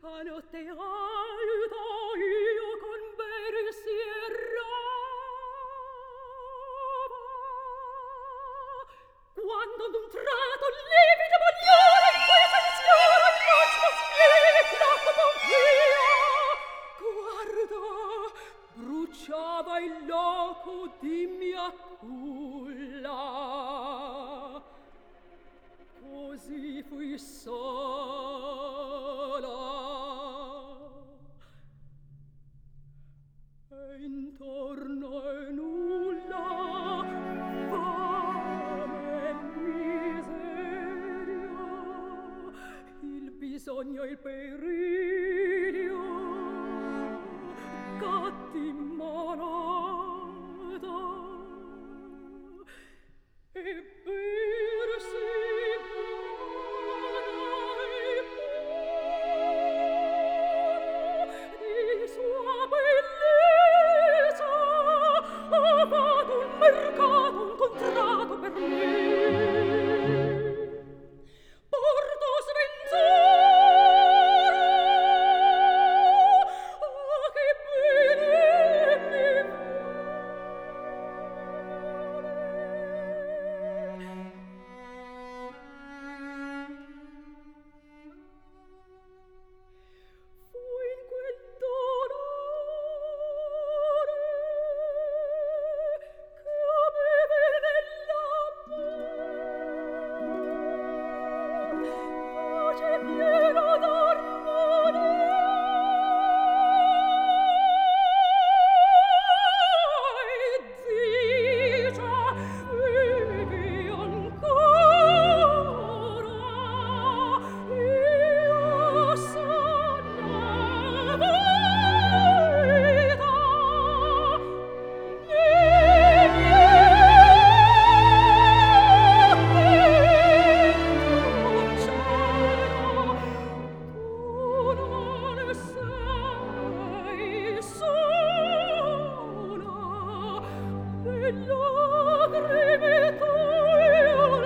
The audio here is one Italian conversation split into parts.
a notte alta io con versi errava, quando d'un tratto livido vogliore in cui senzione nostro spiega come via, guarda, bruciava il loco di mia culla. Così fui sola e intorno è nulla, fame e miseria, il bisogno e il periglio, gatti malata e bersi mercato incontrato per me porto svenzoro che bene mi fu in quel dolore che aveva nell'amor voce piena d'armonia e zia vivi ancora io sono vita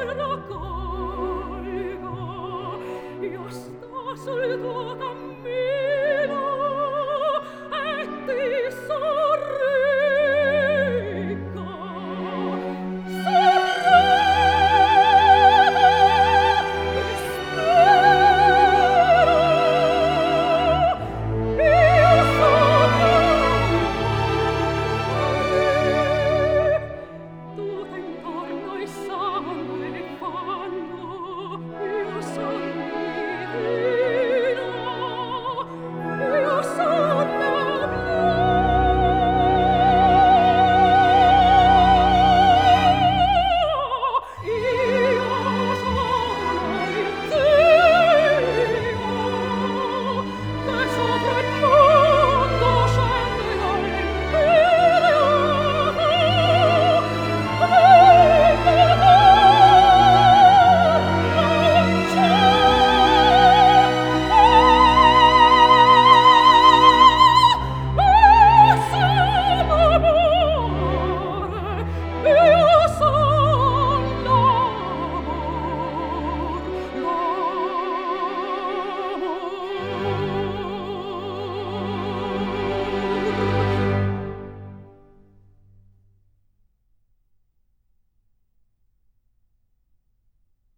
sul tuo cammino